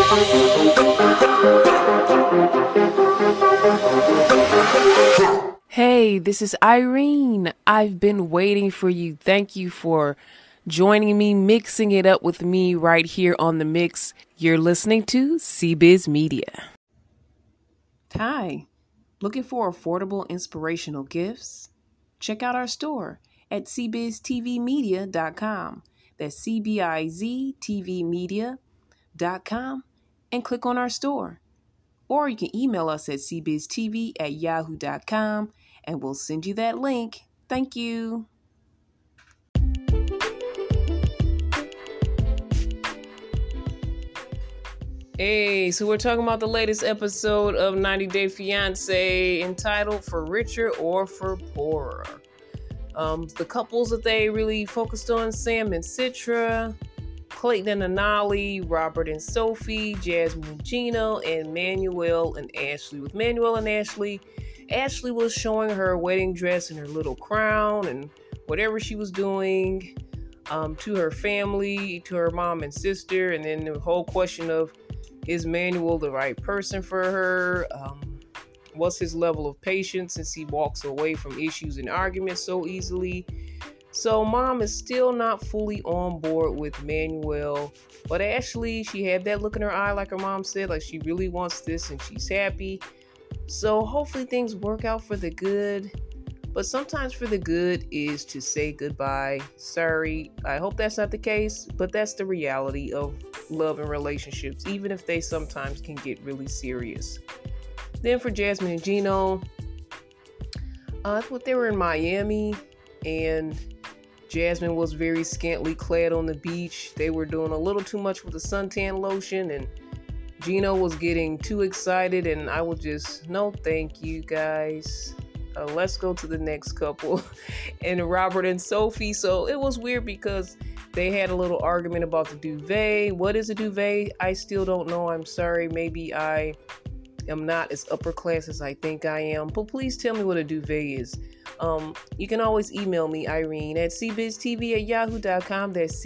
Hey, this is Irene. I've been waiting for you. Thank you for joining me, mixing it up with me right here on The Mix. You're listening to CBiz Media. Hi, looking for affordable inspirational gifts? Check out our store at cbiztvmedia.com. That's cbiztvmedia.com and click on our store. Or you can email us at cbiztv@yahoo.com and we'll send you that link. Thank you. Hey, so we're talking about the latest episode of 90 Day Fiancé entitled For Richer or For Poorer. The couples that they really focused on, Sam and Citra, Clayton and Anali, Robert and Sophie, Jasmine and Gino, and Manuel and Ashley. With Manuel and Ashley was showing her wedding dress and her little crown and whatever she was doing to her family, to her mom and sister, and then the whole question of, is Manuel the right person for her? What's his level of patience since he walks away from issues and arguments so easily? So mom is still not fully on board with Manuel, but Ashley, she had that look in her eye like her mom said, like she really wants this and she's happy. So hopefully things work out for the good, but sometimes for the good is to say goodbye. Sorry, I hope that's not the case, but that's the reality of love and relationships, even if they sometimes can get really serious. Then for Jasmine and Gino, I thought they were in Miami and Jasmine was very scantily clad on the beach. They were doing a little too much with the suntan lotion and Gino was getting too excited and I was just, no thank you guys. Let's go to the next couple. And Robert and Sophie. So it was weird because they had a little argument about the duvet. What is a duvet? I still don't know. I'm sorry. Maybe I am not as upper class as I think I am. But please tell me what a duvet is. You can always email me, Irene, at cbiztv@yahoo.com. That's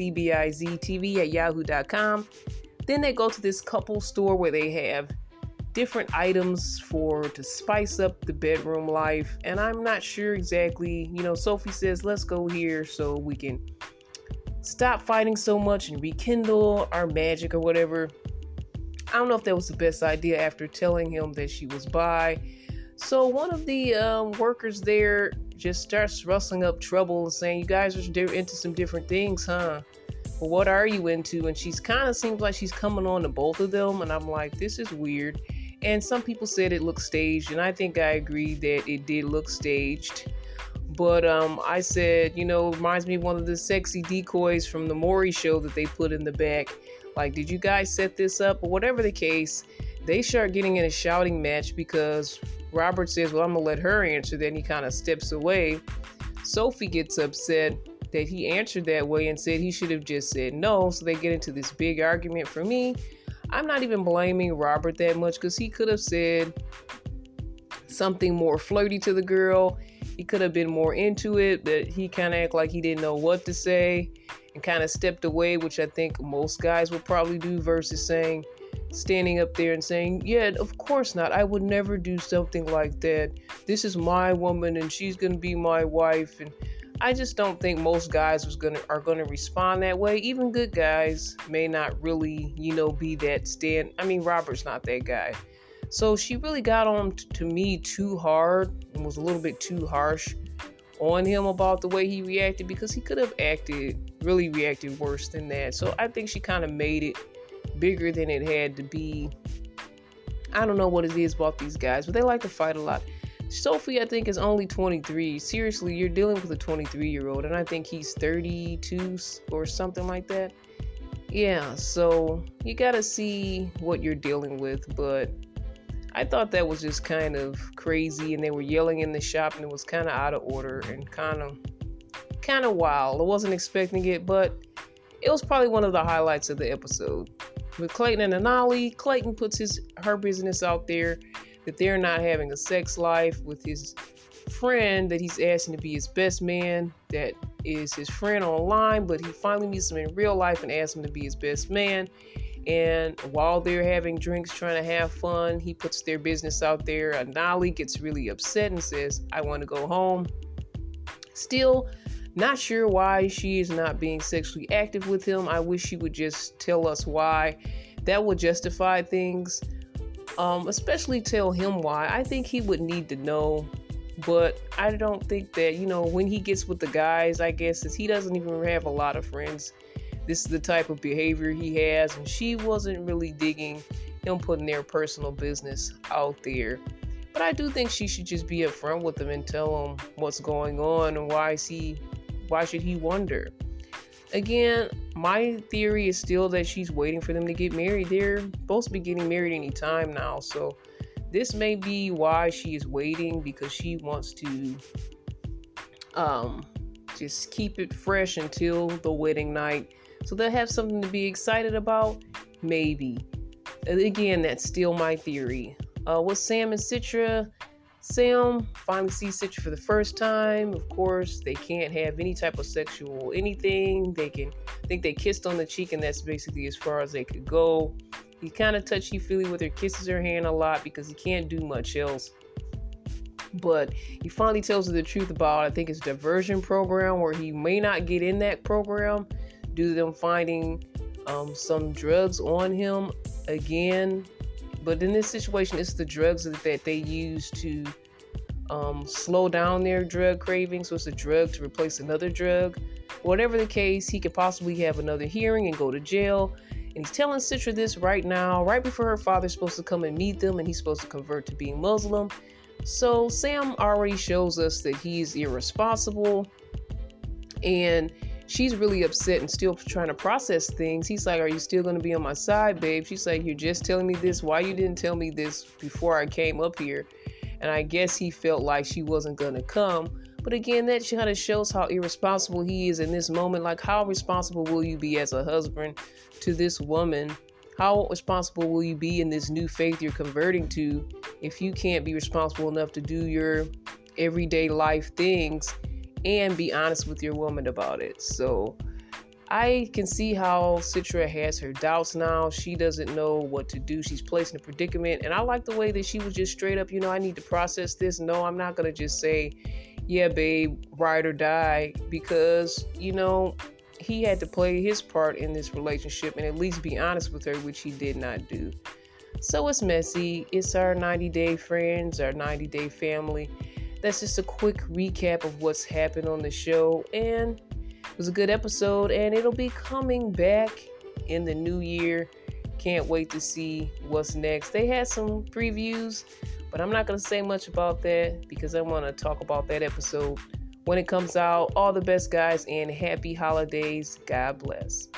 cbiztv@yahoo.com. Then they go to this couple store where they have different items to spice up the bedroom life. And I'm not sure exactly, Sophie says, let's go here so we can stop fighting so much and rekindle our magic or whatever. I don't know if that was the best idea after telling him that she was bi. So one of the workers there just starts rustling up trouble and saying, you guys are into some different things, huh? Well, what are you into? And she's kind of seems like she's coming on to both of them. And I'm like, this is weird. And some people said it looked staged. And I think I agree that it did look staged. But I said, reminds me of one of the sexy decoys from the Maury show that they put in the back. Like, did you guys set this up? Or whatever the case, they start getting in a shouting match because Robert says, well, I'm going to let her answer. Then he kind of steps away. Sophie gets upset that he answered that way and said he should have just said no. So they get into this big argument. For me, I'm not even blaming Robert that much because he could have said something more flirty to the girl. He could have been more into it, but he kind of acted like he didn't know what to say and kind of stepped away, which I think most guys would probably do, versus standing up there and saying, yeah, of course not. I would never do something like that. This is my woman and she's going to be my wife. And I just don't think most guys are going to respond that way. Even good guys may not really, be that stand. I mean, Robert's not that guy. So she really got on to me too hard and was a little bit too harsh on him about the way he reacted, because he could have really reacted worse than that. So I think she kind of made it bigger than it had to be. I don't know what it is about these guys, but they like to fight a lot. Sophie, I think, is only 23. Seriously, you're dealing with a 23-year-old, and I think he's 32 or something like that. Yeah, so you gotta see what you're dealing with, but I thought that was just kind of crazy, and they were yelling in the shop, and it was kind of out of order and kind of wild. I wasn't expecting it, but it was probably one of the highlights of the episode. With Clayton and Anali, Clayton puts her business out there that they're not having a sex life with his friend that he's asking to be his best man, that is his friend online, but he finally meets him in real life and asks him to be his best man. And while they're having drinks, trying to have fun, he puts their business out there. Anali gets really upset and says, I want to go home. Still not sure why she is not being sexually active with him. I wish she would just tell us why. That would justify things. Especially tell him why. I think he would need to know. But I don't think that, when he gets with the guys, I guess, since he doesn't even have a lot of friends, this is the type of behavior he has. And she wasn't really digging him putting their personal business out there. But I do think she should just be upfront with him and tell him what's going on and why should he wonder. Again, my theory is still that she's waiting for them to get married. They're supposed to be getting married any time now. So this may be why she is waiting, because she wants to just keep it fresh until the wedding night. So they'll have something to be excited about? Maybe. Again, that's still my theory. With Sam and Citra, Sam finally sees Citra for the first time. Of course, they can't have any type of sexual anything. They can think they kissed on the cheek, and that's basically as far as they could go. He's kind of touchy-feely with her, kisses her hand a lot because he can't do much else. But he finally tells her the truth about, I think it's a diversion program, where he may not get in that program due to them finding some drugs on him again. But in this situation, it's the drugs that they use to slow down their drug craving. So it's a drug to replace another drug. Whatever the case, he could possibly have another hearing and go to jail. And he's telling Citra this right now, right before her father's supposed to come and meet them, and he's supposed to convert to being Muslim. So Sam already shows us that he's irresponsible, and she's really upset and still trying to process things. He's like, are you still going to be on my side, babe? She's like, you're just telling me this? Why you didn't tell me this before I came up here? And I guess he felt like she wasn't going to come. But again, that kind of shows how irresponsible he is in this moment. Like, how responsible will you be as a husband to this woman? How responsible will you be in this new faith you're converting to if you can't be responsible enough to do your everyday life things and be honest with your woman about it? So I can see how Citra has her doubts now. She doesn't know what to do. She's placed in a predicament. And I like the way that she was just straight up, I need to process this. No, I'm not going to just say, yeah, babe, ride or die, because, he had to play his part in this relationship and at least be honest with her, which he did not do. So it's messy. It's our 90-day friends, our 90-day family. That's just a quick recap of what's happened on the show. And it was a good episode, and it'll be coming back in the new year. Can't wait to see what's next. They had some previews, but I'm not going to say much about that because I want to talk about that episode when it comes out. All the best, guys, and happy holidays. God bless.